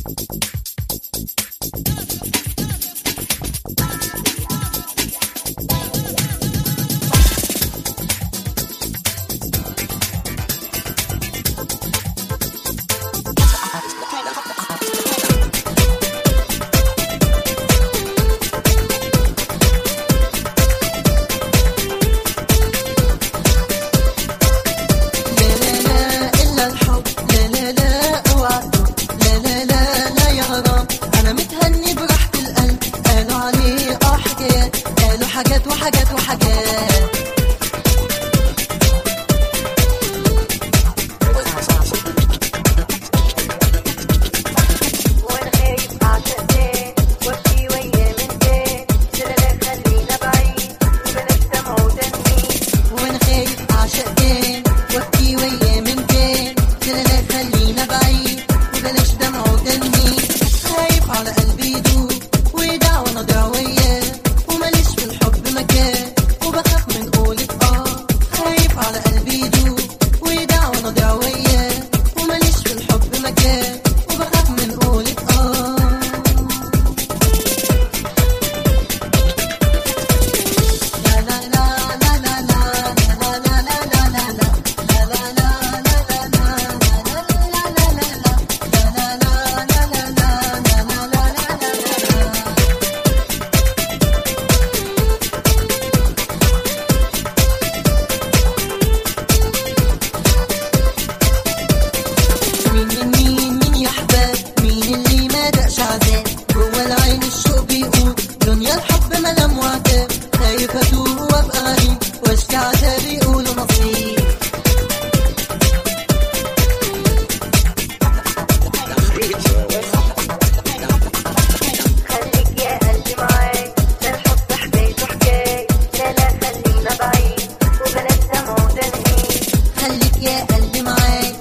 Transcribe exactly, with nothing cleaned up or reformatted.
حاجات وحاجات وحاجات وانا خايف اعشق تاني وابكي ويا من تاني لا لا خلينا بعيد وبلاش دمع وتنهيد وانا خايف اعشق تاني وابكي ويا من تاني لا لا خلينا بعيد وبلاش دمع وتنهيد خايف على قلبي يدوب ويدع وانا ضيع وياه وماليش في الحب مكان وبخاف من قولة اه خايف على قلبي يدوب ويدع وانا ضيع وياه وماليش في الحب مكان وبخاف من قولة اه لا لا لا لا لا لا لا لا لا لا لا دنيا الحب ملام وعتاب خايف اتوه وابقى غريب واشكي عتاب يقولوا نصيب خليك يا قلبي معاي ده الحب حكايته حكاية لا لا خلينا بعيد وبلاش دمع وتنهيد خليك يا قلبي معاي